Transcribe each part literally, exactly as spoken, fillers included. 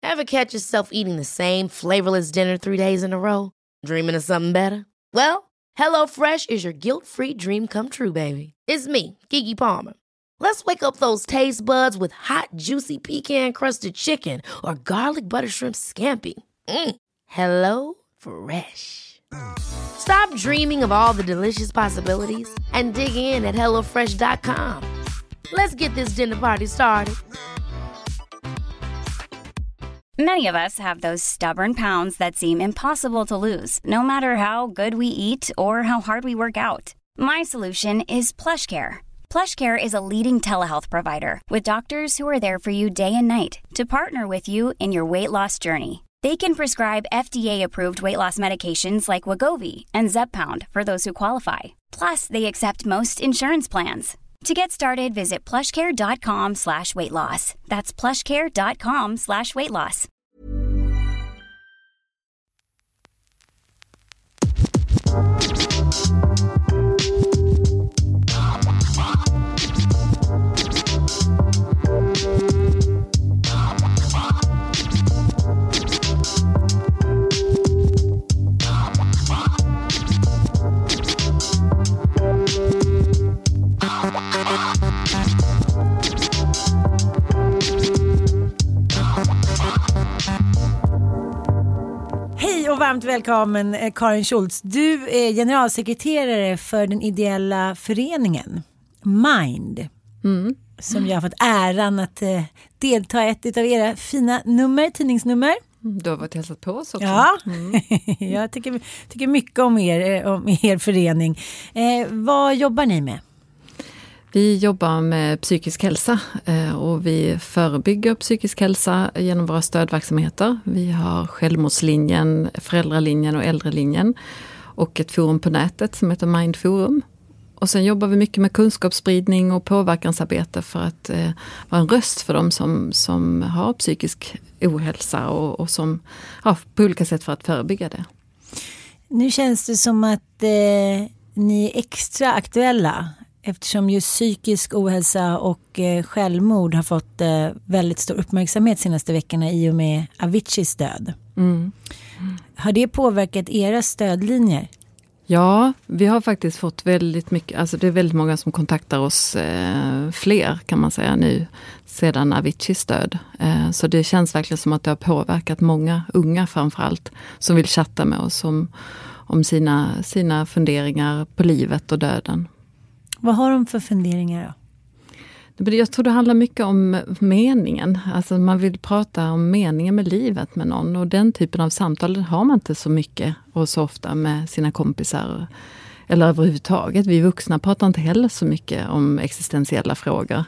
Ever catch yourself eating the same flavorless dinner three days in a row? Dreaming of something better? Well, HelloFresh is your guilt-free dream come true, baby. It's me, Keke Palmer. Let's wake up those taste buds with hot, juicy pecan-crusted chicken or garlic butter shrimp scampi. Mm. Hello Fresh. Stop dreaming of all the delicious possibilities and dig in at hello fresh dot com. Let's get this dinner party started. Many of us have those stubborn pounds that seem impossible to lose, no matter how good we eat or how hard we work out. My solution is PlushCare. PlushCare is a leading telehealth provider with doctors who are there for you day and night to partner with you in your weight loss journey. They can prescribe F D A-approved weight loss medications like Wegovy and Zepbound for those who qualify. Plus, they accept most insurance plans. To get started, visit plushcare.com slash weight loss. That's plushcare.com slash weight loss. Hej och varmt välkommen Karin Schultz. Du är generalsekreterare för den ideella föreningen Mind. Mm. Som jag har fått äran att eh, delta i ett av era fina nummer, tidningsnummer. Du har varit hälsat på oss också. Ja, mm. jag tycker, tycker mycket om er, om er förening. Eh, vad jobbar ni med? Vi jobbar med psykisk hälsa och vi förebygger psykisk hälsa genom våra stödverksamheter. Vi har självmordslinjen, föräldralinjen och äldrelinjen och ett forum på nätet som heter Mind Forum. Och sen jobbar vi mycket med kunskapsspridning och påverkansarbete för att eh, vara en röst för dem som, som har psykisk ohälsa och, och som ja, på olika sätt för att förebygga det. Nu känns det som att eh, ni är extra aktuella. Eftersom just psykisk ohälsa och eh, självmord har fått eh, väldigt stor uppmärksamhet senaste veckorna i och med Aviciis död. Mm. Mm. Har det påverkat era stödlinjer? Ja, vi har faktiskt fått väldigt mycket, alltså det är väldigt många som kontaktar oss, eh, fler kan man säga nu, sedan Aviciis död. Eh, så det känns verkligen som att det har påverkat många unga framförallt som vill chatta med oss om, om sina, sina funderingar på livet och döden. Vad har de för funderingar då? Jag tror det handlar mycket om meningen. Alltså man vill prata om meningen med livet med någon. Och den typen av samtal har man inte så mycket och så ofta med sina kompisar. Eller överhuvudtaget. Vi vuxna pratar inte heller så mycket om existentiella frågor.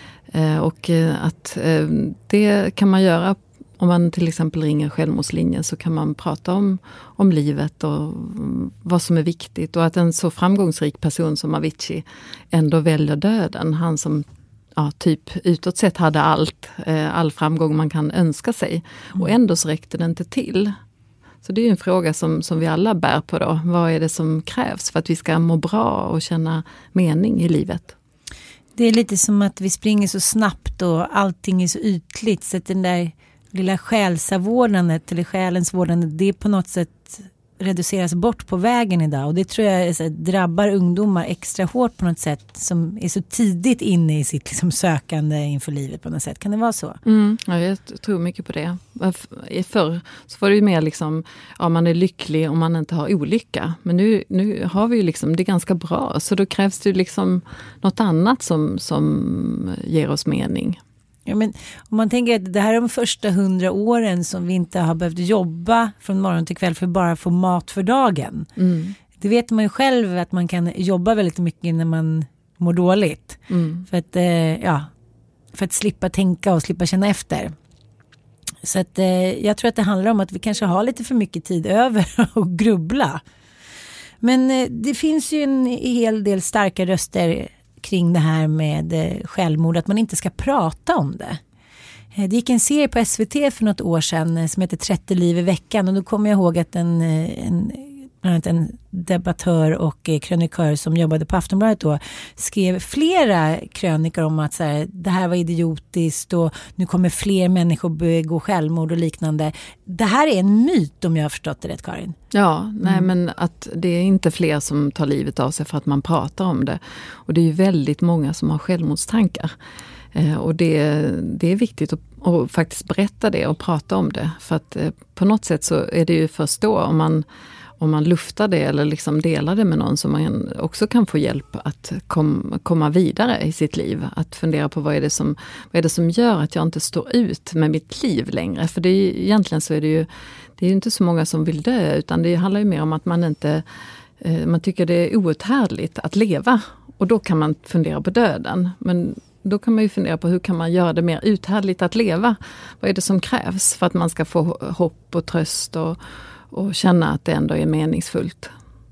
Och att det kan man göra om man till exempel ringer självmordslinjen, så kan man prata om, om livet och vad som är viktigt. Och att en så framgångsrik person som Avicii ändå väljer döden. Han som ja, typ utåt sett hade allt, all framgång man kan önska sig. Och ändå så räckte det inte till. Så det är ju en fråga som, som vi alla bär på då. Vad är det som krävs för att vi ska må bra och känna mening i livet? Det är lite som att vi springer så snabbt och allting är så ytligt, så att den där lilla själsavårdandet eller själens vårdande, det på något sätt reduceras bort på vägen idag. Och det tror jag så här, drabbar ungdomar extra hårt på något sätt, som är så tidigt inne i sitt liksom, sökande inför livet på något sätt. Kan det vara så? Mm, ja, jag tror mycket på det. Förr så var det ju mer liksom, ja, man är lycklig om man inte har olycka. Men nu, nu har vi ju liksom, det är ganska bra. Så då krävs det ju liksom något annat som, som ger oss mening. Ja, men om man tänker att det här är de första hundra åren som vi inte har behövt jobba från morgon till kväll för att bara få mat för dagen. Mm. Det vet man ju själv att man kan jobba väldigt mycket när man mår dåligt. Mm. För att, eh, ja, för att slippa tänka och slippa känna efter. Så att, eh, jag tror att det handlar om att vi kanske har lite för mycket tid över och grubbla. Men eh, det finns ju en hel del starka röster kring det här med självmord, att man inte ska prata om det. Det gick en serie på S V T för något år sedan som heter trettio liv i veckan, och då kommer jag ihåg att en, en, bland annat en debattör och krönikör som jobbade på Aftonbladet då, skrev flera krönikor om att så här, det här var idiotiskt och nu kommer fler människor begå självmord och liknande. Det här är en myt om jag har förstått det rätt, Karin. Ja, nej Mm. men att det är inte fler som tar livet av sig för att man pratar om det. Och det är ju väldigt många som har självmordstankar. Eh, och det, det är viktigt att, att faktiskt berätta det och prata om det. För att eh, på något sätt så är det ju först då om man, om man luftar det eller liksom delar det med någon som man också kan få hjälp att kom, komma vidare i sitt liv. Att fundera på vad är det som, vad är det som gör att jag inte står ut med mitt liv längre. För det är, egentligen så är det ju det är ju inte så många som vill dö, utan det handlar ju mer om att man inte eh, man tycker det är outhärdligt att leva. Och då kan man fundera på döden. Men då kan man ju fundera på hur kan man göra det mer uthärdligt att leva. Vad är det som krävs för att man ska få hopp och tröst och, och känna att det ändå är meningsfullt.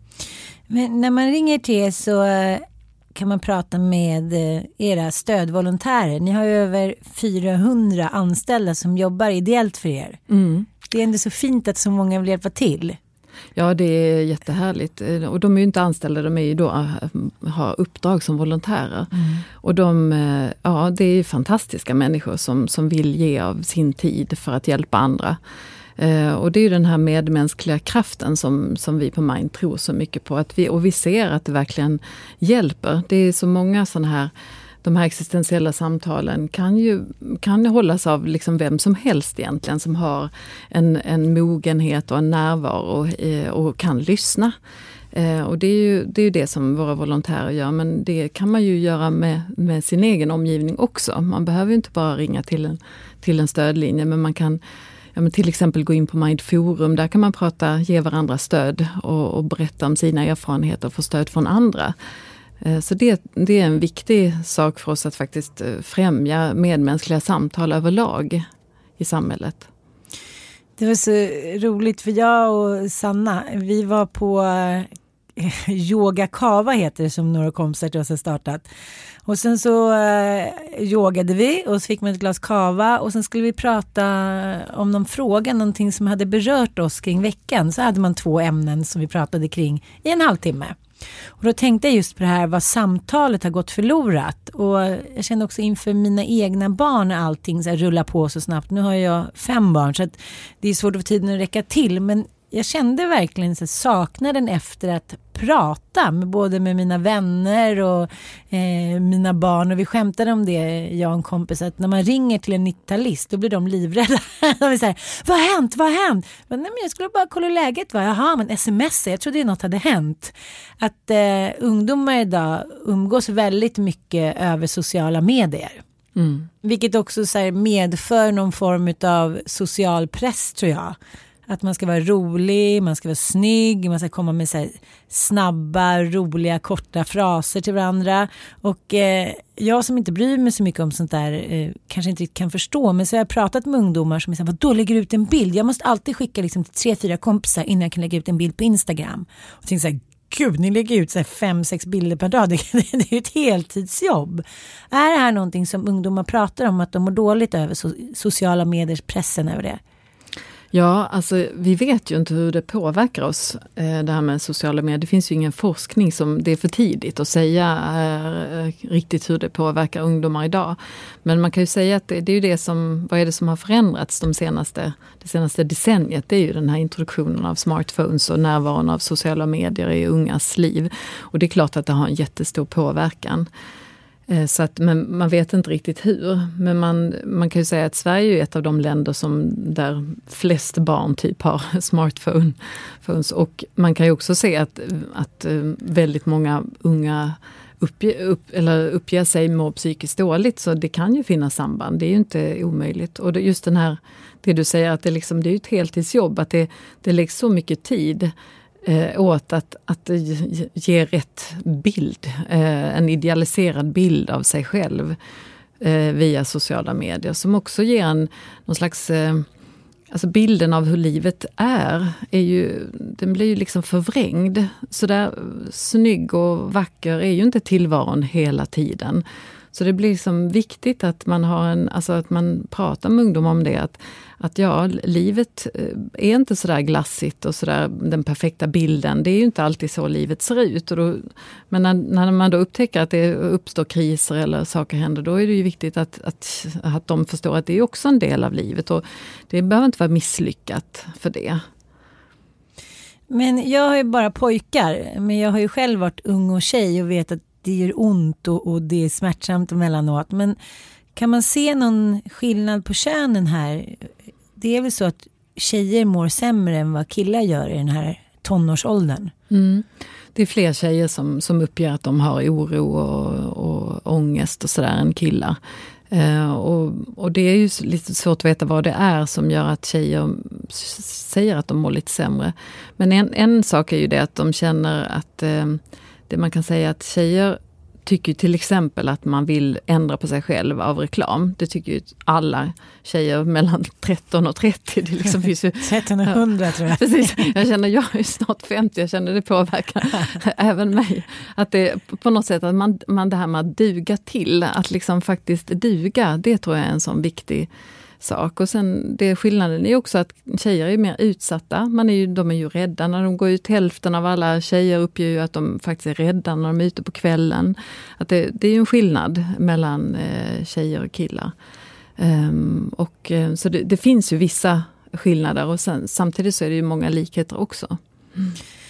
Men när man ringer till er så kan man prata med era stödvolontärer. Ni har ju över fyrahundra anställda som jobbar ideellt för er. Mm. Det är ändå så fint att så många vill hjälpa till. Ja, det är jättehärligt. Och de är ju inte anställda, de är ju då, har uppdrag som volontärer. Mm. Och de, ja, det är fantastiska människor som, som vill ge av sin tid för att hjälpa andra. Eh, och det är ju den här medmänskliga kraften som, som vi på Mind tror så mycket på. Att vi, och vi ser att det verkligen hjälper. Det är så många sådana här, de här existentiella samtalen kan ju kan hållas av liksom vem som helst egentligen som har en, en mogenhet och en närvaro och, och kan lyssna. Eh, och det är, ju, det är ju det som våra volontärer gör, men det kan man ju göra med, med sin egen omgivning också. Man behöver ju inte bara ringa till en, till en stödlinje, men man kan ja, men till exempel gå in på Mind Forum, där kan man prata, ge varandra stöd och, och berätta om sina erfarenheter och få stöd från andra. Så det, det är en viktig sak för oss att faktiskt främja medmänskliga samtal överlag i samhället. Det var så roligt för jag och Sanna, vi var på Yoga Kava heter det som några kompisar till oss har startat. Och sen så eh, yogade vi och så fick man ett glas kava och sen skulle vi prata om någon fråga, någonting som hade berört oss kring veckan. Så hade man två ämnen som vi pratade kring i en halvtimme. Och då tänkte jag just på det här vad samtalet har gått förlorat. Och jag kände också inför mina egna barn när allting så här rullar på så snabbt. Nu har jag fem barn så att det är svårt att få tiden att räcka till. Men jag kände verkligen så saknaden efter att prata med både med mina vänner och eh, mina barn. Och vi skämtade om det, jag och en kompis, att när man ringer till en nittiotalist då blir de livrädda. De är så här, vad har hänt, vad har hänt? Men, nej, men jag skulle bara kolla läget. Va? Jaha, men sms, jag trodde något hade hänt. Att eh, ungdomar idag umgås väldigt mycket över sociala medier. Mm. Vilket också så här, medför någon form av social press tror jag. Att man ska vara rolig, man ska vara snygg, man ska komma med så här snabba, roliga, korta fraser till varandra. Och eh, jag som inte bryr mig så mycket om sånt där eh, kanske inte kan förstå. Men så har jag pratat med ungdomar som är så här, vadå lägger ut en bild? Jag måste alltid skicka liksom till tre, fyra kompisar innan jag kan lägga ut en bild på Instagram. Och tänker så här, gud, ni lägger ut så här fem, sex bilder per dag. Det, det, det är ju ett heltidsjobb. Är det här någonting som ungdomar pratar om, att de mår dåligt över so- sociala mediers pressen över det? Ja, alltså vi vet ju inte hur det påverkar oss, eh, det här med sociala medier. Det finns ju ingen forskning som, det är för tidigt att säga eh, riktigt hur det påverkar ungdomar idag. Men man kan ju säga att det, det är ju det som, vad är det som har förändrats de senaste, det senaste decenniet? Det är ju den här introduktionen av smartphones och närvaron av sociala medier i ungas liv. Och det är klart att det har en jättestor påverkan. Så att, men man vet inte riktigt hur. Men man, man kan ju säga att Sverige är ett av de länder som där flest barn typ har smartphones. Och man kan ju också se att, att väldigt många unga uppge, upp, eller uppger sig må psykiskt dåligt. Så det kan ju finnas samband. Det är ju inte omöjligt. Och det, just den här, det du säger att det, liksom, det är ett heltidsjobb. Att det, det läggs så mycket tid Eh, åt att, att ge, ge rätt bild, eh, en idealiserad bild av sig själv eh, via sociala medier som också ger en någon slags, eh, alltså bilden av hur livet är, är ju, den blir ju liksom förvrängd. Så där snygg och vacker är ju inte tillvaron hela tiden. Så det blir liksom viktigt att man har en, alltså att man pratar med ungdom om det. Att, att ja, livet är inte sådär glassigt och sådär den perfekta bilden. Det är ju inte alltid så livet ser ut. Och då, men när, när man då upptäcker att det uppstår kriser eller saker händer, då är det ju viktigt att, att, att de förstår att det är också en del av livet. Och det behöver inte vara misslyckat för det. Men jag har ju bara pojkar, men jag har ju själv varit ung och tjej och vet att det gör ont och, och det är smärtsamt emellanåt. Men kan man se någon skillnad på könen här? Det är väl så att tjejer mår sämre än vad killar gör i den här tonårsåldern. Mm. Det är fler tjejer som, som uppger att de har oro och, och ångest och sådär än killar. Uh, och, och det är ju lite svårt att veta vad det är som gör att tjejer säger att de mår lite sämre. Men en, en sak är ju det att de känner att uh, det man kan säga att tjejer tycker till exempel att man vill ändra på sig själv av reklam. Det tycker ju alla tjejer mellan tretton och trettio. Det liksom finns ju, tretton och hundra tror jag. Precis. Jag känner, jag är snart femtio, jag känner det påverkar även mig. Att det på något sätt att man, man det här med att duga till, att liksom faktiskt duga, det tror jag är en sån viktig sak. Och sen det skillnaden är också att tjejer är mer utsatta. Man är ju, de är ju rädda när de går ut. Hälften av alla tjejer uppger ju att de faktiskt är rädda när de är ute på kvällen. Att det, det är ju en skillnad mellan eh, tjejer och killar. Um, och, så det, det finns ju vissa skillnader och sen, samtidigt så är det ju många likheter också. Mm.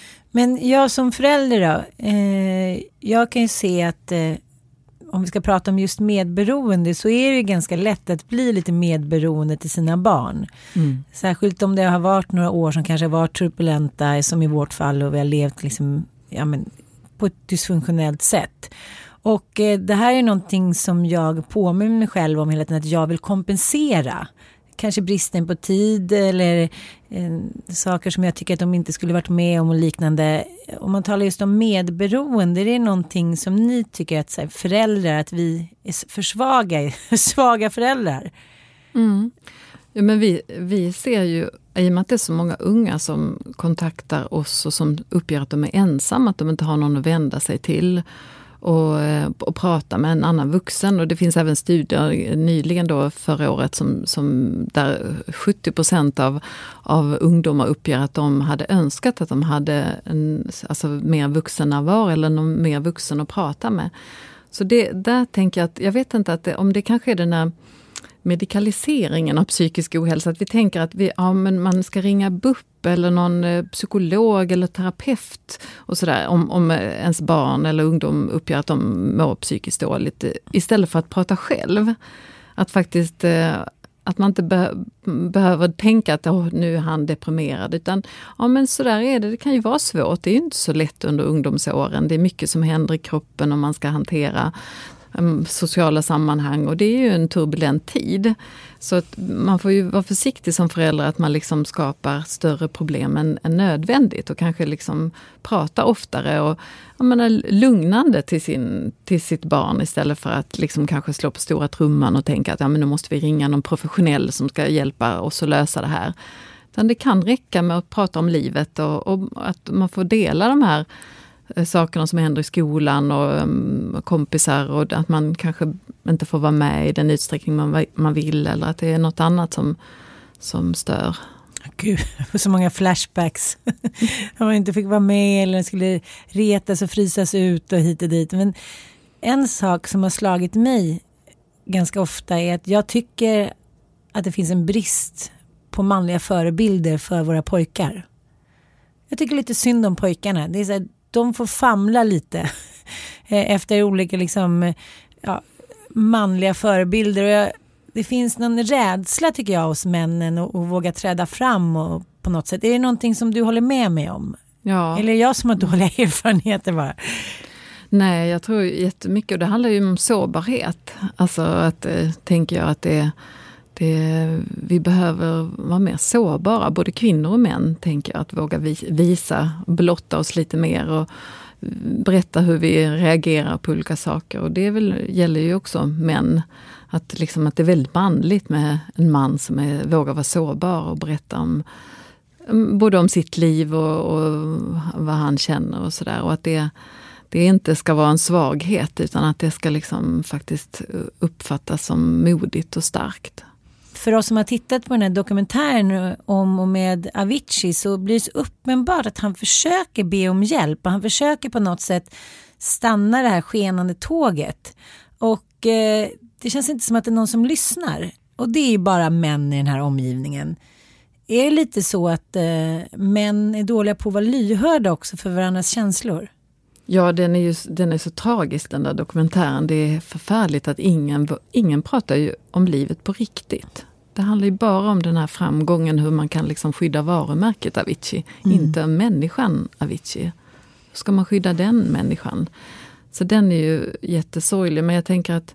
Men jag som förälder då, eh, jag kan ju se att eh, om vi ska prata om just medberoende så är det ju ganska lätt att bli lite medberoende till sina barn. Mm. Särskilt om det har varit några år som kanske har varit turbulenta som i vårt fall och vi har levt liksom, ja, men, på ett dysfunktionellt sätt. Och eh, det här är någonting som jag påminner mig själv om hela tiden, att jag vill kompensera. Kanske bristen på tid eller eh, saker som jag tycker att de inte skulle varit med om och liknande. Om man talar just om medberoende, är det någonting som ni tycker att så här, föräldrar, att vi är för svaga, svaga föräldrar? Mm. Ja, men vi, vi ser ju, i och med att det är så många unga som kontaktar oss och som uppger att de är ensamma, att de inte har någon att vända sig till. Och, och prata med en annan vuxen. Och det finns även studier nyligen då förra året som, som där sjuttio procent av, av ungdomar uppger att de hade önskat att de hade en alltså mer vuxennärvaro eller någon mer vuxen att prata med. Så det, där tänker jag att, jag vet inte att det, om det kanske är den här medikaliseringen av psykisk ohälsa, att vi tänker att vi, ja, men man ska ringa B U P eller någon eh, psykolog eller terapeut och sådär om, om ens barn eller ungdom uppger att de mår psykiskt dåligt, istället för att prata själv. Att faktiskt eh, att man inte be- behöver tänka att oh, nu är han deprimerad, utan ja, men sådär är det, det kan ju vara svårt, det är ju inte så lätt under ungdomsåren, det är mycket som händer i kroppen och man ska hantera sociala sammanhang och det är ju en turbulent tid. Så att man får ju vara försiktig som förälder att man liksom skapar större problem än, än nödvändigt och kanske liksom prata oftare och jag menar, lugnande till, sin, till sitt barn istället för att liksom kanske slå på stora trumman och tänka att ja, men nu måste vi ringa någon professionell som ska hjälpa oss att lösa det här. Utan det kan räcka med att prata om livet och, och att man får dela de här sakerna som händer i skolan och um, kompisar och att man kanske inte får vara med i den utsträckning man, man vill eller att det är något annat som, som stör. Gud, så många flashbacks. Om man inte fick vara med eller skulle retas och frysas ut och hit och dit. Men en sak som har slagit mig ganska ofta är att jag tycker att det finns en brist på manliga förebilder för våra pojkar. Jag tycker lite synd om pojkarna. Det är så här, de får famla lite efter olika liksom, ja, manliga förebilder. Och jag, det finns någon rädsla tycker jag hos männen att våga träda fram och på något sätt. Är det någonting som du håller med mig om? Ja. Eller är jag som har dåliga erfarenheter bara? Nej, jag tror jättemycket, och det handlar ju om sårbarhet. Alltså att, eh, tänker jag att det, det, vi behöver vara mer sårbara, både kvinnor och män, tänker jag, att våga visa, blotta oss lite mer och berätta hur vi reagerar på olika saker. Och det väl, gäller ju också män, att, liksom, att det är väldigt manligt med en man som är, vågar vara sårbar och berätta om både om sitt liv och, och vad han känner och sådär. Och att det det inte ska vara en svaghet, utan att det ska liksom faktiskt uppfattas som modigt och starkt. För oss som har tittat på den här dokumentären om och med Avicii, så blir det så uppenbart att han försöker be om hjälp. Och han försöker på något sätt stanna det här skenande tåget. Och eh, det känns inte som att det är någon som lyssnar. Och det är ju bara män i den här omgivningen. Är det lite så att eh, män är dåliga på att vara lyhörda också för varandras känslor? Ja, den är ju den är så tragisk, den där dokumentären. Det är förfärligt att ingen, ingen pratar ju om livet på riktigt. Det handlar ju bara om den här framgången, hur man kan liksom skydda varumärket Avicii. Mm. Inte människan Avicii. Hur ska man skydda den människan? Så den är ju jättesorglig, men jag tänker att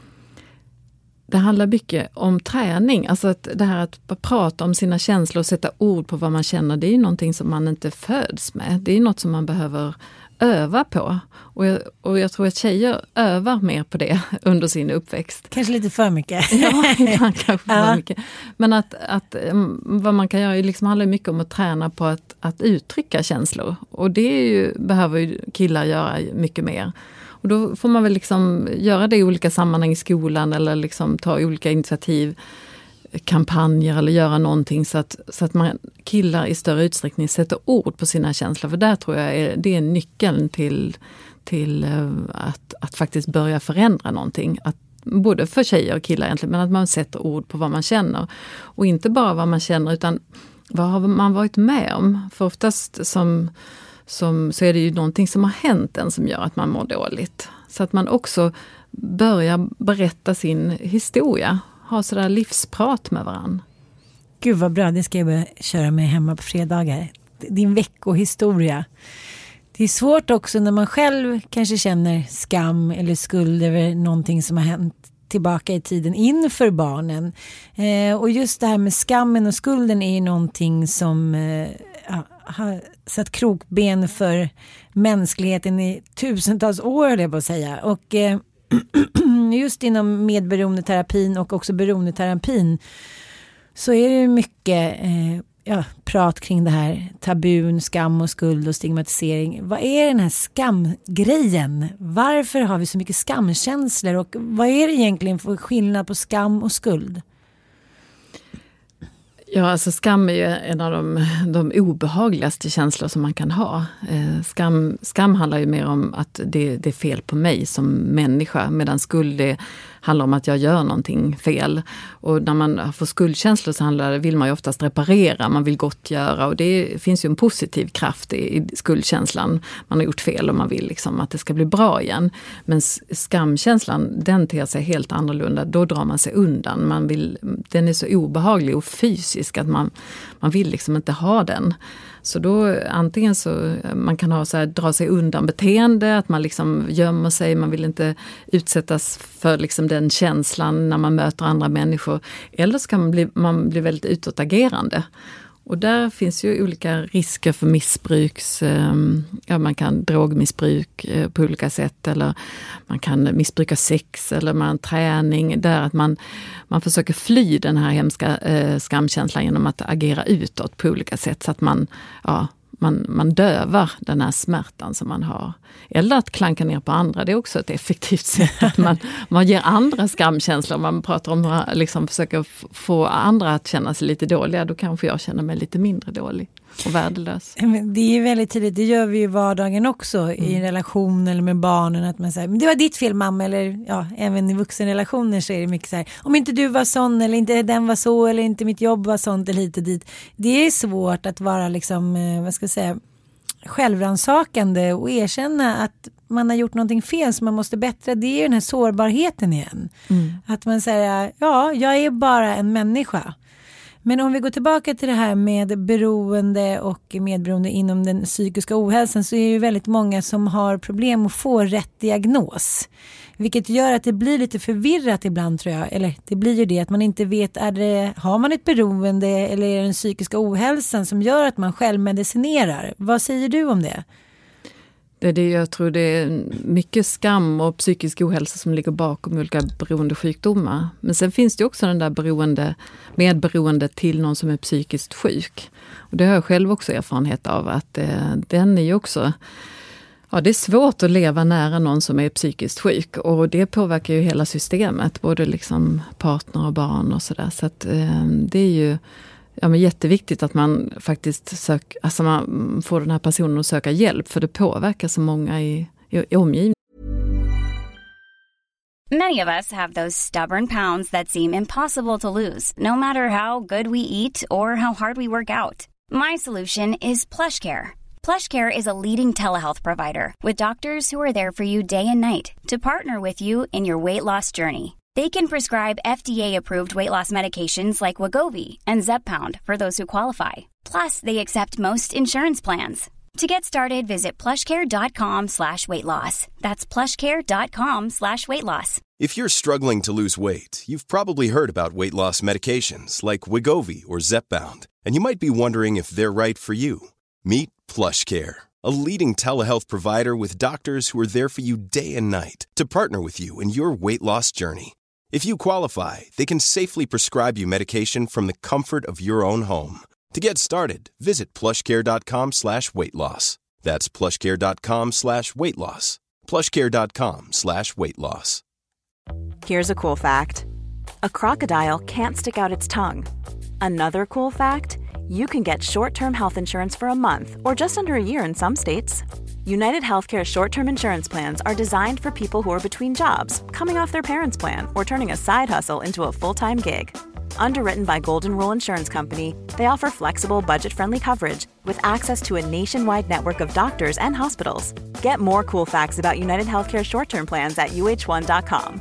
det handlar mycket om träning. Alltså att det här att prata om sina känslor och sätta ord på vad man känner, det är ju någonting som man inte föds med. Det är ju något som man behöver öva på. Och jag, och jag tror att tjejer övar mer på det under sin uppväxt. Kanske lite för mycket. Ja, kanske för ja. mycket. Men att, att vad man kan göra är liksom handlar mycket om att träna på att, att uttrycka känslor. Och det är ju, behöver ju killar göra mycket mer. Och då får man väl liksom göra det i olika sammanhang i skolan eller liksom ta olika initiativ, kampanjer eller göra någonting så att, så att man killar i större utsträckning sätter ord på sina känslor. För där tror jag är, det är nyckeln till, till att, att faktiskt börja förändra någonting. Att, både för tjejer och killar egentligen, men att man sätter ord på vad man känner. Och inte bara vad man känner, utan vad har man varit med om. För oftast som, som, så är det ju någonting som har hänt en som gör att man mår dåligt. Så att man också börjar berätta sin historia. Ha sådär livsprat med varann. Gud vad bra, det ska jag börja köra med hemma på fredagar. Din veckohistoria. Det är svårt också när man själv kanske känner skam eller skuld över någonting som har hänt tillbaka i tiden inför barnen. Eh, och just det här med skammen och skulden är ju någonting som eh, har satt krokben för mänskligheten i tusentals år, höll jag på att säga. Och eh, just inom medberoendeterapin och också beroendeterapin så är det mycket eh, ja, prat kring det här tabun, skam och skuld och stigmatisering. Vad är den här skamgrejen? Varför har vi så mycket skamkänslor och vad är det egentligen för skillnad på skam och skuld? Ja, alltså skam är ju en av de, de obehagligaste känslor som man kan ha. Eh, skam, skam handlar ju mer om att det, det är fel på mig som människa, medan skuld det handlar om att jag gör någonting fel. Och när man får skuldkänslor så handlar, vill man ju oftast reparera, man vill gottgöra, och det finns ju en positiv kraft i, i skuldkänslan. Man har gjort fel och man vill liksom att det ska bli bra igen. Men skamkänslan, den ter sig helt annorlunda. Då drar man sig undan. Man vill, den är så obehaglig och fysisk att man, man vill liksom inte ha den. Så då antingen så man kan ha så här, dra sig undan beteende, att man liksom gömmer sig, man vill inte utsättas för liksom den känslan när man möter andra människor. Eller så kan man bli, man bli väldigt utåtagerande. Och där finns ju olika risker för missbruks, ja, man kan drogmissbruk på olika sätt, eller man kan missbruka sex eller man träning, där att man, man försöker fly den här hemska eh, skamkänslan genom att agera utåt på olika sätt, så att man, ja, man, man dövar den här smärtan som man har. Eller att klanka ner på andra, det är också ett effektivt sätt att man, man ger andra skamkänslor. Man pratar om att liksom försöka få andra att känna sig lite dåliga, då kanske jag känner mig lite mindre dålig och värdelös. Det är väldigt tydligt, det gör vi ju i vardagen också, mm. i en relation eller med barnen, att man säger, men det var ditt fel mamma, eller ja, även i vuxenrelationer så är det mycket så här, om inte du var sån eller inte den var så eller inte mitt jobb var sånt eller hit och dit. Det är svårt att vara liksom, vad ska jag säga, självransakande och erkänna att man har gjort någonting fel som man måste bättra. Det är ju den här sårbarheten igen. Mm. Att man säger, ja, jag är bara en människa. Men om vi går tillbaka till det här med beroende och medberoende inom den psykiska ohälsan, så är det ju väldigt många som har problem att få rätt diagnos. Vilket gör att det blir lite förvirrat ibland, tror jag. Eller det blir ju det att man inte vet, är det, har man ett beroende eller är det den psykiska ohälsan som gör att man själv medicinerar? Vad säger du om det? Det är det, jag tror det är mycket skam och psykisk ohälsa som ligger bakom olika beroendesjukdomar. Men sen finns det också den där beroende, medberoende till någon som är psykiskt sjuk. Och det har jag själv också erfarenhet av, att eh, den är ju också, Ja, det är svårt att leva nära någon som är psykiskt sjuk och det påverkar ju hela systemet, både liksom partner och barn och sådär. Så att eh, det är ju ja, men jätteviktigt att man faktiskt sök, alltså man får den här personen att söka hjälp, för det påverkar så många i, i, i omgivningen. Many of us have those stubborn pounds that seem impossible to lose, no matter how good we eat or how hard we work out. My solution is PlushCare. PlushCare is a leading telehealth provider with doctors who are there for you day and night to partner with you in your weight loss journey. They can prescribe F D A-approved weight loss medications like Wegovy and Zepbound for those who qualify. Plus, they accept most insurance plans. To get started, visit plushcare.com slash weight loss. That's plushcare.com slash weight loss. If you're struggling to lose weight, you've probably heard about weight loss medications like Wegovy or Zepbound, and you might be wondering if they're right for you. Meet PlushCare, a leading telehealth provider with doctors who are there for you day and night to partner with you in your weight loss journey. If you qualify, they can safely prescribe you medication from the comfort of your own home. To get started, visit plushcare.com slash weight loss. That's plushcare.com slash weight loss. plushcare.com slash weight loss. Here's a cool fact. A crocodile can't stick out its tongue. Another cool fact, you can get short-term health insurance for a month or just under a year in some states. United Healthcare short-term insurance plans are designed for people who are between jobs, coming off their parents' plan, or turning a side hustle into a full-time gig. Underwritten by Golden Rule Insurance Company, they offer flexible, budget-friendly coverage with access to a nationwide network of doctors and hospitals. Get more cool facts about United Healthcare short-term plans at u h one dot com.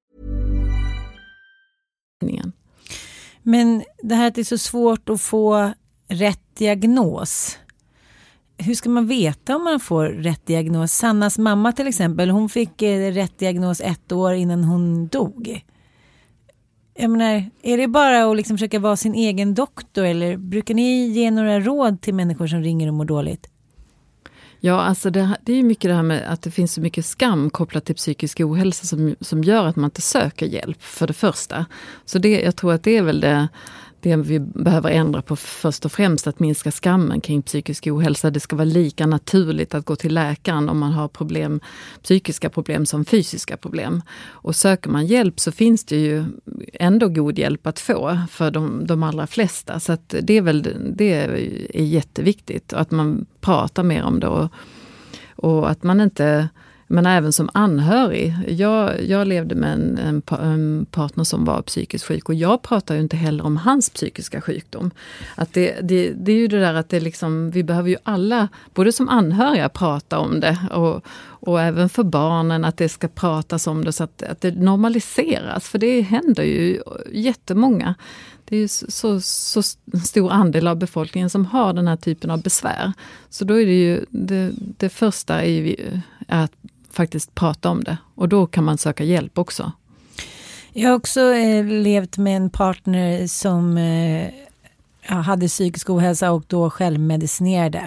Men det här att det är så svårt att få rätt diagnos. Hur ska man veta om man får rätt diagnos? Sannas mamma till exempel, hon fick rätt diagnos ett år innan hon dog. Jag menar, är det bara att liksom försöka vara sin egen doktor, eller brukar ni ge några råd till människor som ringer och mår dåligt? Ja, alltså det, det är ju mycket det här med att det finns så mycket skam kopplat till psykisk ohälsa som, som gör att man inte söker hjälp för det första. Så det, jag tror att det är väl det, det vi behöver ändra på först och främst, att minska skammen kring psykisk ohälsa. Det ska vara lika naturligt att gå till läkaren om man har problem, psykiska problem som fysiska problem. Och söker man hjälp så finns det ju ändå god hjälp att få för de, de allra flesta. Så att det är väl det är jätteviktigt, att man pratar mer om det och, och att man inte... Men även som anhörig. Jag, jag levde med en, en, en partner som var psykiskt sjuk, och jag pratar ju inte heller om hans psykiska sjukdom. Att det, det, det är ju det där att det liksom, vi behöver ju alla, både som anhöriga, prata om det. Och, och även för barnen, att det ska pratas om det så att, att det normaliseras. För det händer ju jättemånga. Det är ju så, så, så stor andel av befolkningen som har den här typen av besvär. Så då är det ju, det, det första är ju att faktiskt prata om det. Och då kan man söka hjälp också. Jag har också eh, levt med en partner som eh, hade psykisk ohälsa och då självmedicinerade.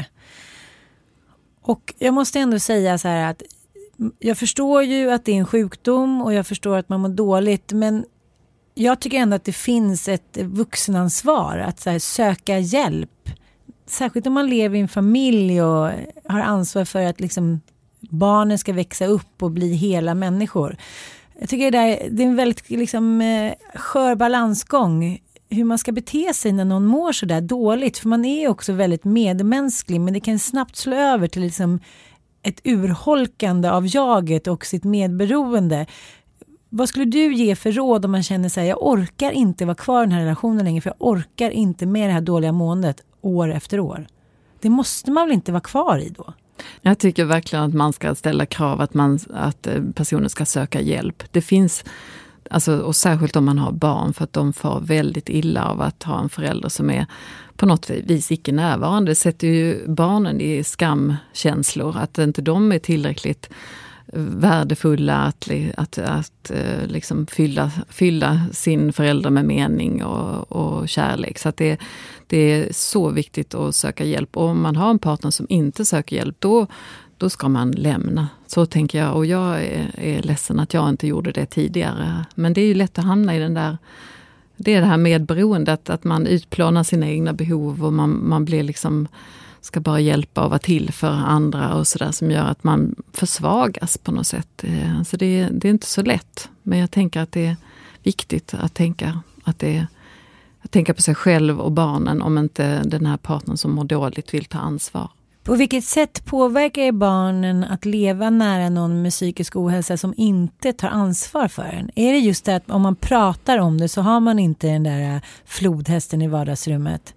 Och jag måste ändå säga så här att jag förstår ju att det är en sjukdom och jag förstår att man mår dåligt, men jag tycker ändå att det finns ett vuxenansvar att så här, söka hjälp. Särskilt om man lever i en familj och har ansvar för att liksom barnen ska växa upp och bli hela människor. Jag tycker det, där, det är en väldigt liksom, skör balansgång hur man ska bete sig när någon mår så där dåligt. För man är också väldigt medmänsklig, men det kan snabbt slå över till liksom ett urholkande av jaget och sitt medberoende. Vad skulle du ge för råd om man känner sig jag orkar inte vara kvar i den här relationen längre, för jag orkar inte med det här dåliga måendet år efter år? Det måste man väl inte vara kvar i då? Jag tycker verkligen att man ska ställa krav att, man, att personen ska söka hjälp. Det finns, alltså, och särskilt om man har barn, för att de får väldigt illa av att ha en förälder som är på något vis icke närvarande. Det sätter ju barnen i skamkänslor, att inte de är tillräckligt värdefulla att, att, att liksom fylla, fylla sin förälder med mening och, och kärlek. Så att det, det är så viktigt att söka hjälp. Och om man har en partner som inte söker hjälp, då, då ska man lämna. Så tänker jag. Och jag är, är ledsen att jag inte gjorde det tidigare. Men det är ju lätt att hamna i den där, det är det här medberoendet, att man utplånar sina egna behov och man, man blir liksom ska bara hjälpa och vara till för andra och sådär, som gör att man försvagas på något sätt. Så det, det är inte så lätt, men jag tänker att det är viktigt att tänka att det är, att tänka på sig själv och barnen om inte den här partnern som mår dåligt vill ta ansvar. På vilket sätt påverkar det barnen att leva nära någon med psykisk ohälsa som inte tar ansvar för en? Är det just det att om man pratar om det så har man inte den där flodhästen i vardagsrummet?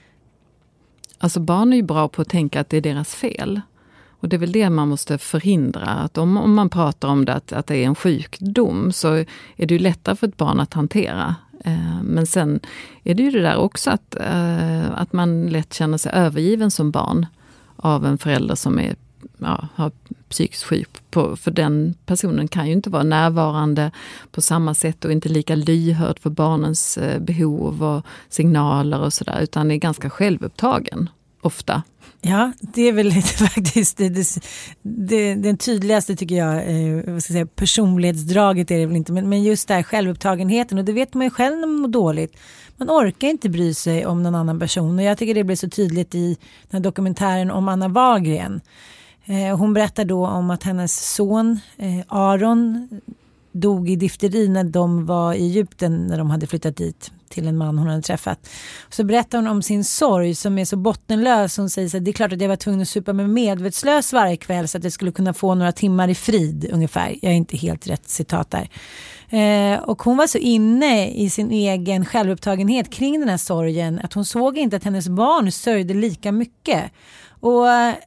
Alltså barn är ju bra på att tänka att det är deras fel. Och det är väl det man måste förhindra. Att om, om man pratar om det att, att det är en sjukdom så är det ju lättare för ett barn att hantera. Eh, men sen är det ju det där också att, eh, att man lätt känner sig övergiven som barn av en förälder som är, ja, har psykisk sjuk. På, för den personen kan ju inte vara närvarande på samma sätt och inte lika lyhörd för barnens eh, behov och signaler och sådär, utan är ganska självupptagen ofta. Ja, det är väl faktiskt det, det, det, den tydligaste tycker jag, eh, vad ska jag säga, personlighetsdraget är det väl inte, men, men just där självupptagenheten, och det vet man ju själv när man mår dåligt. Man orkar inte bry sig om någon annan person, och jag tycker det blir så tydligt i den här dokumentären om Anna Wahlgren. Eh, hon berättar då om att hennes son eh, Aron dog i difteri när de var i Egypten, när de hade flyttat dit till en man hon hade träffat. Och så berättar hon om sin sorg som är så bottenlös. Hon säger så att det är klart att jag var tvungen att supa med medvetslös varje kväll så att jag skulle kunna få några timmar i frid ungefär. Jag är inte helt rätt citat där. Eh, och hon var så inne i sin egen självupptagenhet kring den här sorgen att hon såg inte att hennes barn sörjde lika mycket. Och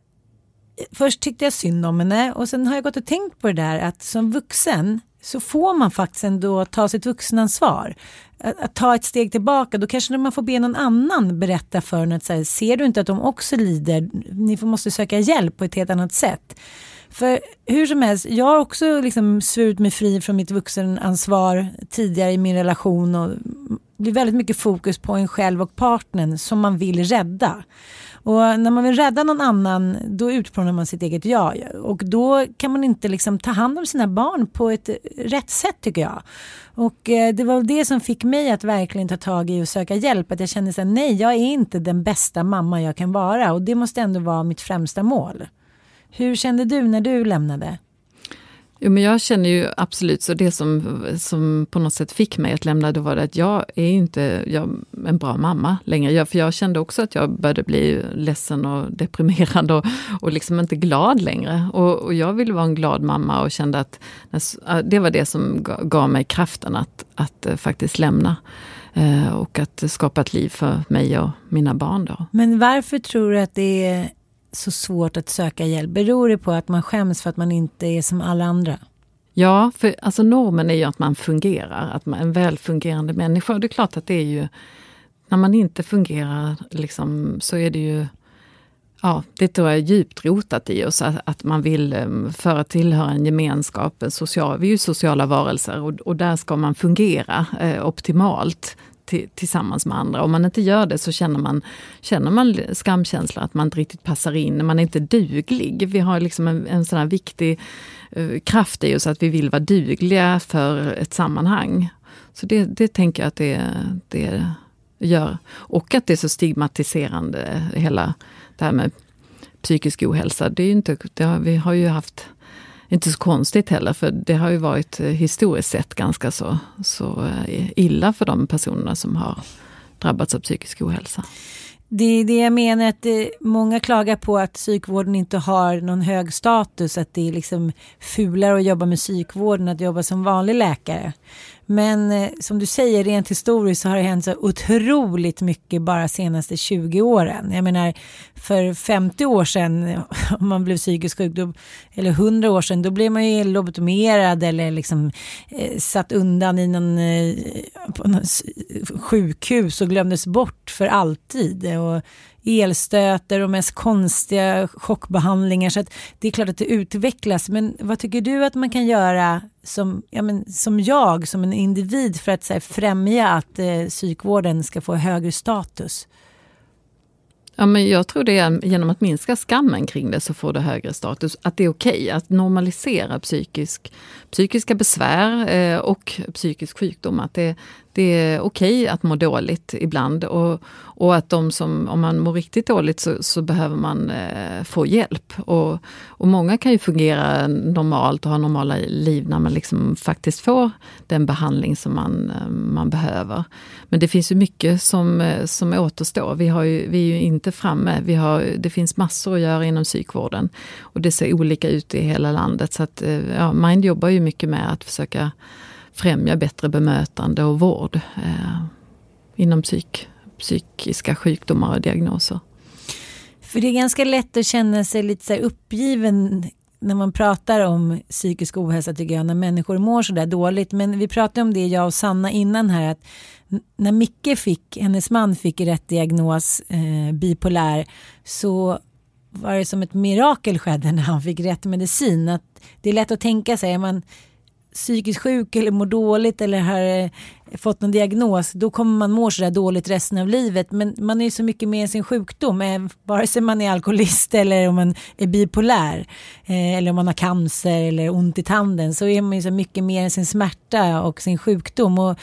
först tyckte jag synd om henne, och sen har jag gått och tänkt på det där att som vuxen så får man faktiskt ändå ta sitt vuxenansvar. Att, att ta ett steg tillbaka, då kanske man får be någon annan berätta för en att säga, ser du inte att de också lider? Ni får, måste söka hjälp på ett helt annat sätt. För hur som helst, jag har också liksom svurit mig fri från mitt vuxenansvar tidigare i min relation, och det blir väldigt mycket fokus på en själv och partnern som man vill rädda. Och när man vill rädda någon annan, då utplånar man sitt eget jag. Och då kan man inte liksom ta hand om sina barn på ett rätt sätt, tycker jag. Och eh, det var det som fick mig att verkligen ta tag i och söka hjälp. Att jag kände så här, nej, jag är inte den bästa mamma jag kan vara. Och det måste ändå vara mitt främsta mål. Hur kände du när du lämnade? Jo, men jag känner ju absolut så det som, som på något sätt fick mig att lämna, då var det att jag är inte jag, en bra mamma längre. Jag, för jag kände också att jag började bli ledsen och deprimerad och, och liksom inte glad längre. Och, och jag ville vara en glad mamma och kände att det var det som gav mig kraften att, att faktiskt lämna. Eh, och att skapa ett liv för mig och mina barn då. Men varför tror du att det är så svårt att söka hjälp? Beror det på att man skäms för att man inte är som alla andra? Ja, för alltså normen är ju att man fungerar, att man är en välfungerande människa. Och det är klart att det är ju, när man inte fungerar liksom, så är det ju, ja, det tror jag är djupt rotat i oss, att, att man vill för att tillhöra en gemenskap, social, vi är ju sociala varelser, och, och där ska man fungera eh, optimalt tillsammans med andra. Om man inte gör det så känner man, känner man skamkänsla, att man inte riktigt passar in, man är inte duglig. Vi har liksom en, en sån här viktig uh, kraft i oss att vi vill vara dugliga för ett sammanhang. Så det, det tänker jag att det, det gör. Och att det är så stigmatiserande, hela det här med psykisk ohälsa. Det är ju inte, det har, vi har ju haft, inte så konstigt heller, för det har ju varit historiskt sett ganska så, så illa för de personerna som har drabbats av psykisk ohälsa. Det är det jag menar, att det, många klagar på att psykvården inte har någon hög status, att det är liksom fulare att jobba med psykvården att jobba som vanlig läkare. Men eh, som du säger, rent historiskt så har det hänt så otroligt mycket bara senaste tjugo åren. Jag menar, för femtio år sedan, om man blev psykisk sjuk, då, eller hundra år sedan, då blev man ju lobotomerad eller liksom eh, satt undan i någon, eh, på någon sjukhus och glömdes bort för alltid. Och elstöter och mest konstiga chockbehandlingar, så att det är klart att det utvecklas. Men vad tycker du att man kan göra som, ja, men, som jag, som en individ, för att så här, främja att eh, psykvården ska få högre status? Ja, men jag tror det är genom att minska skammen kring det så får det högre status. Att det är okej att normalisera psykisk, psykiska besvär eh, och psykisk sjukdom. Att det, det är okej att må dåligt ibland. Och, och att de som, om man mår riktigt dåligt så, så behöver man eh, få hjälp. Och, och många kan ju fungera normalt och ha normala liv när man liksom faktiskt får den behandling som man, man behöver. Men det finns ju mycket som, som återstår. Vi, har ju, vi är ju inte framme. Vi har, det finns massor att göra inom psykvården. Och det ser olika ut i hela landet. Så att, ja, Mind jobbar ju mycket med att försöka främja bättre bemötande och vård eh, inom psyk, psykiska sjukdomar och diagnoser. För det är ganska lätt att känna sig lite så här uppgiven när man pratar om psykisk ohälsa, tycker jag, när människor mår så där dåligt. Men vi pratade om det, jag och Sanna, innan här, att när Micke fick, hennes man fick rätt diagnos, eh, bipolär, så var det som ett mirakel skedde när han fick rätt medicin. Att det är lätt att tänka sig, är man psykiskt sjuk eller mår dåligt eller har eh, fått någon diagnos, då kommer man må så där dåligt resten av livet. Men man är ju så mycket med sin sjukdom, eh, vare sig man är alkoholist eller om man är bipolär eh, eller om man har cancer eller ont i tanden, så är man ju så mycket mer än sin smärta och sin sjukdom. Och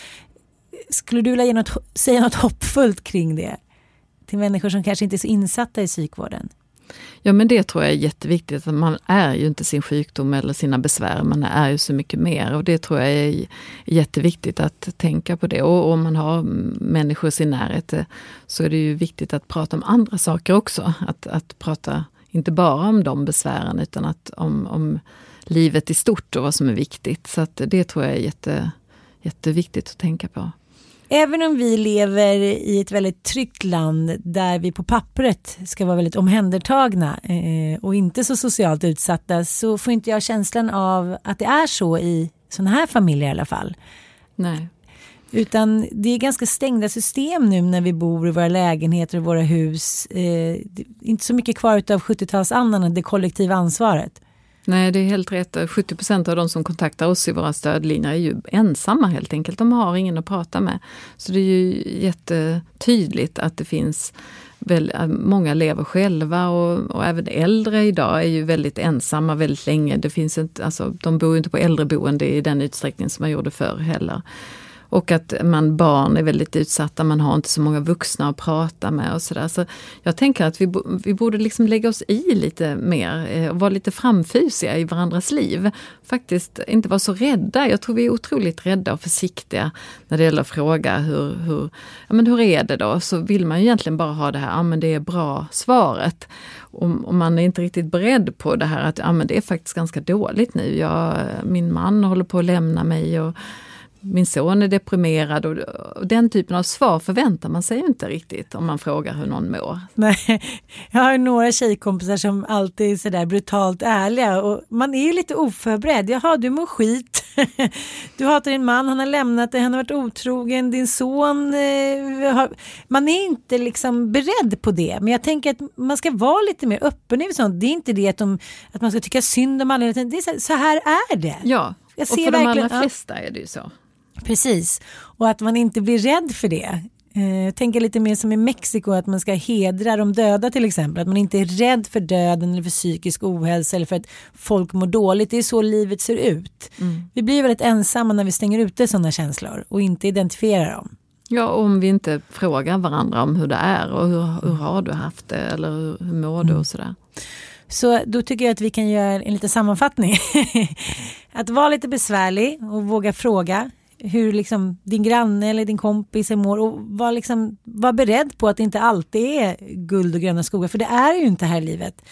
skulle du vilja ge något, säga något hoppfullt kring det till människor som kanske inte är så insatta i psykvården? Ja, men det tror jag är jätteviktigt. Man är ju inte sin sjukdom eller sina besvär, man är ju så mycket mer. Och det tror jag är jätteviktigt att tänka på det. Och om man har människor i sin närhet så är det ju viktigt att prata om andra saker också. Att, att prata inte bara om de besvären utan att om, om livet i stort och vad som är viktigt. Så att det tror jag är jätte, jätteviktigt att tänka på. Även om vi lever i ett väldigt tryggt land där vi på pappret ska vara väldigt omhändertagna eh, och inte så socialt utsatta, så får inte jag känslan av att det är så i sådana här familjer i alla fall. Nej. Utan det är ganska stängda system nu när vi bor i våra lägenheter och våra hus. Eh, inte så mycket kvar av sjuttiotalsandan, det kollektiva ansvaret. Nej, det är helt rätt. sjuttio procent av de som kontaktar oss i våra stödlinjer är ju ensamma helt enkelt. De har ingen att prata med. Så det är ju jättetydligt att det finns väl, många lever själva och, och även äldre idag är ju väldigt ensamma väldigt länge. Det finns inte, alltså, de bor ju inte på äldreboende i den utsträckning som man gjorde förr heller. Och att man barn är väldigt utsatta, man har inte så många vuxna att prata med och sådär. Så jag tänker att vi, vi borde liksom lägga oss i lite mer och vara lite framfusiga i varandras liv. Faktiskt inte vara så rädda. Jag tror vi är otroligt rädda och försiktiga när det gäller att fråga hur, hur, ja, men hur är det då? Så vill man ju egentligen bara ha det här, ja men det är bra svaret. Och, och man är inte riktigt beredd på det här att ja men det är faktiskt ganska dåligt nu. Jag, min man håller på att lämna mig och min son är deprimerad och, och den typen av svar förväntar man sig ju inte riktigt om man frågar hur någon mår. Nej, jag har några tjejkompisar som alltid är sådär brutalt ärliga och man är ju lite oförberedd. Jaha, du mår skit. Du hatar din man, han har lämnat dig, han har varit otrogen, din son eh, har... Man är inte liksom beredd på det, men jag tänker att man ska vara lite mer öppen i sånt. Det är inte det att, de, att man ska tycka synd om alla, det är så, så här är det. Ja, jag ser och för de allra flesta är det ju så. Precis, och att man inte blir rädd för det. Eh, tänker lite mer som i Mexiko, att man ska hedra de döda till exempel. Att man inte är rädd för döden eller för psykisk ohälsa eller för att folk mår dåligt. Det är så livet ser ut. Mm. Vi blir väldigt ensamma när vi stänger ute sådana känslor och inte identifierar dem. Ja, om vi inte frågar varandra om hur det är och hur, hur har du haft det eller hur, hur mår du och sådär. Så då tycker jag att vi kan göra en liten sammanfattning. Att vara lite besvärlig och våga fråga hur liksom din granne eller din kompis mår och var, liksom, var beredd på att det inte alltid är guld och gröna skogar, för det är ju inte här i livet.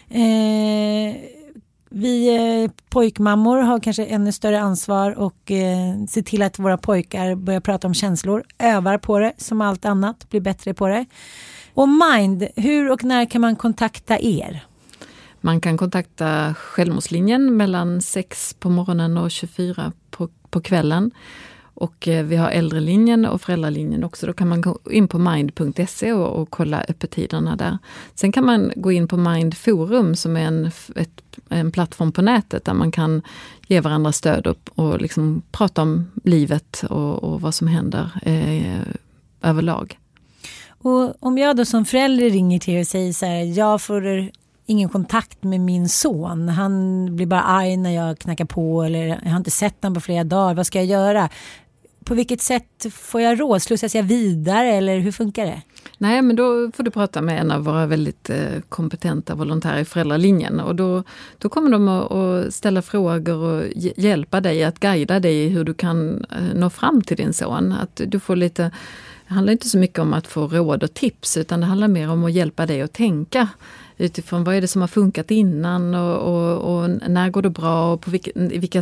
Eh, vi eh, pojkmammor har kanske ännu större ansvar och eh, se till att våra pojkar börjar prata om känslor, övar på det som allt annat, blir bättre på det. Och Mind, hur och när kan man kontakta er? Man kan kontakta Självmordslinjen mellan sex på morgonen och tjugofyra på, på kvällen. Och eh, vi har äldrelinjen och föräldralinjen också. Då kan man gå in på mind punkt se och, och kolla öppettiderna där. Sen kan man gå in på Mind Forum som är en, ett, en plattform på nätet där man kan ge varandra stöd och, och liksom prata om livet och, och vad som händer eh, överlag. Och om jag då som förälder ringer till er och säger så här, jag får ingen kontakt med min son. Han blir bara arg när jag knackar på eller jag har inte sett honom på flera dagar. Vad ska jag göra? på vilket sätt får jag råd? Slussas jag vidare eller hur funkar det? Nej, men då får du prata med en av våra väldigt eh, kompetenta volontärer i föräldralinjen. Och då, då kommer de att, att ställa frågor och hjälpa dig att guida dig i hur du kan eh, nå fram till din son. Att du får lite, det handlar inte så mycket om att få råd och tips, utan det handlar mer om att hjälpa dig att tänka utifrån vad är det som har funkat innan och, och, och när går det bra och på vilka, vilka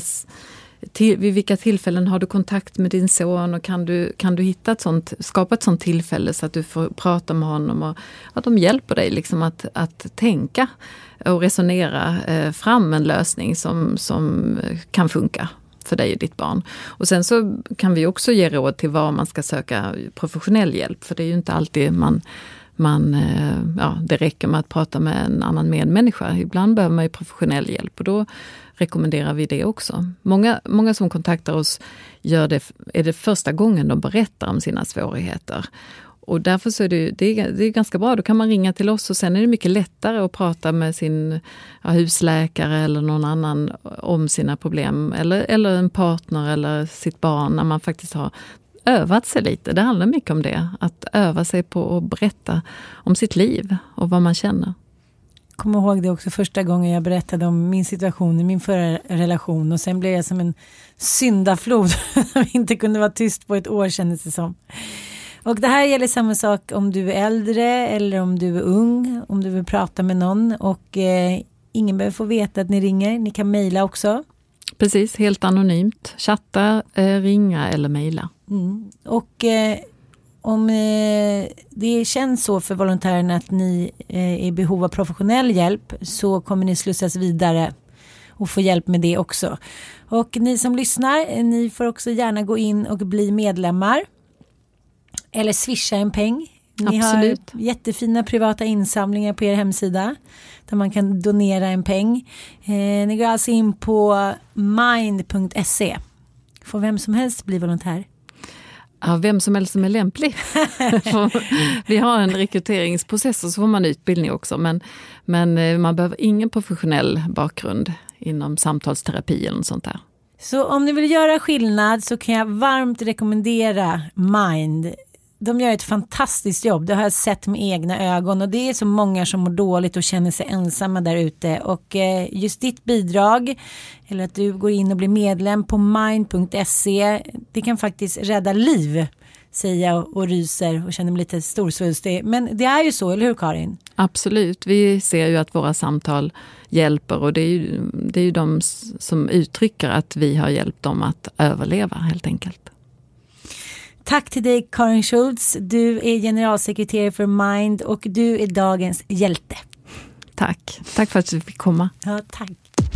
Till, vid vilka tillfällen har du kontakt med din son och kan du, kan du hitta ett sånt, skapa ett sånt tillfälle så att du får prata med honom och att de hjälper dig liksom att, att tänka och resonera eh, fram en lösning som, som kan funka för dig och ditt barn. Och sen så kan vi också ge råd till var man ska söka professionell hjälp, för det är ju inte alltid man Man, ja, det räcker med att prata med en annan medmänniska. Ibland behöver man ju professionell hjälp och då rekommenderar vi det också. Många, många som kontaktar oss gör det, är det första gången de berättar om sina svårigheter. Och därför så är det, det, är, det är ganska bra. Då kan man ringa till oss och sen är det mycket lättare att prata med sin ja, husläkare eller någon annan om sina problem. Eller, eller en partner eller sitt barn när man faktiskt har övat sig lite. Det handlar mycket om det. Att öva sig på att berätta om sitt liv och vad man känner. Kom ihåg det också första gången jag berättade om min situation i min förra relation. Och sen blev jag som en syndaflod som inte kunde vara tyst på ett år, kändes det som. Och det här gäller samma sak om du är äldre eller om du är ung. Om du vill prata med någon. Och eh, ingen behöver få veta att ni ringer. Ni kan mejla också. Precis, helt anonymt. Chatta, eh, ringa eller mejla. Mm. Och eh, om eh, det känns så för volontärerna att ni eh, är i behov av professionell hjälp, så kommer ni slussas vidare och få hjälp med det också. Och ni som lyssnar, ni får också gärna gå in och bli medlemmar eller swisha en peng. Ni Absolut. har jättefina privata insamlingar på er hemsida där man kan donera en peng. Eh, ni går alltså in på mind punkt se. Får vem som helst bli volontär? Ja, vem som helst som är lämplig. Vi har en rekryteringsprocess och så får man utbildning också. Men, men man behöver ingen professionell bakgrund inom samtalsterapi eller något sånt där. Så om ni vill göra skillnad så kan jag varmt rekommendera Mind. De gör ett fantastiskt jobb. Det har jag sett med egna ögon. Och det är så många som mår dåligt och känner sig ensamma där ute. Och just ditt bidrag, eller att du går in och blir medlem på mind punkt se, det kan faktiskt rädda liv, säger jag och ryser och känner mig lite storsvulstig. Men det är ju så, eller hur Karin? Absolut. Vi ser ju att våra samtal hjälper och det är ju, det är ju de som uttrycker att vi har hjälpt dem att överleva helt enkelt. Tack till dig Karin Schultz. Du är generalsekreterare för Mind och du är dagens hjälte. Tack. Tack för att du fick komma. Ja, tack.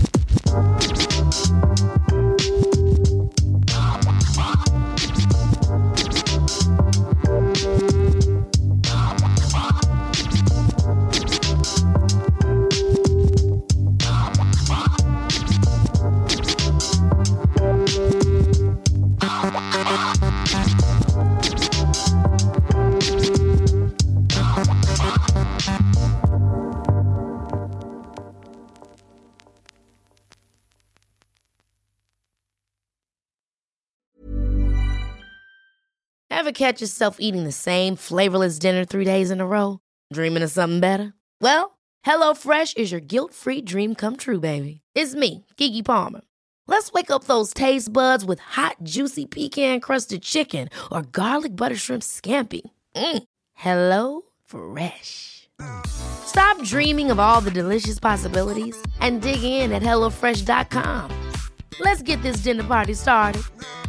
Ever catch yourself eating the same flavorless dinner three days in a row? Dreaming of something better? Well, HelloFresh is your guilt-free dream come true, baby. It's me, Keke Palmer. Let's wake up those taste buds with hot, juicy pecan-crusted chicken or garlic butter shrimp scampi. Mm. Hello Fresh. Stop dreaming of all the delicious possibilities and dig in at hello fresh dot com. Let's get this dinner party started.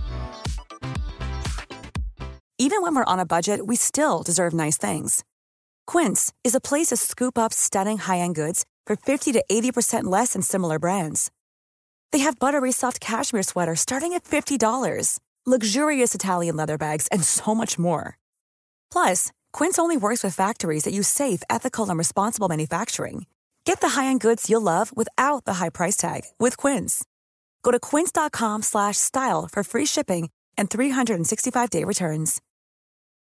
Even when we're on a budget, we still deserve nice things. Quince is a place to scoop up stunning high-end goods for fifty to eighty percent less than similar brands. They have buttery soft cashmere sweaters starting at fifty dollars, luxurious Italian leather bags, and so much more. Plus, Quince only works with factories that use safe, ethical, and responsible manufacturing. Get the high-end goods you'll love without the high price tag with Quince. Go to quince dot com slash style for free shipping and three hundred sixty-five day returns.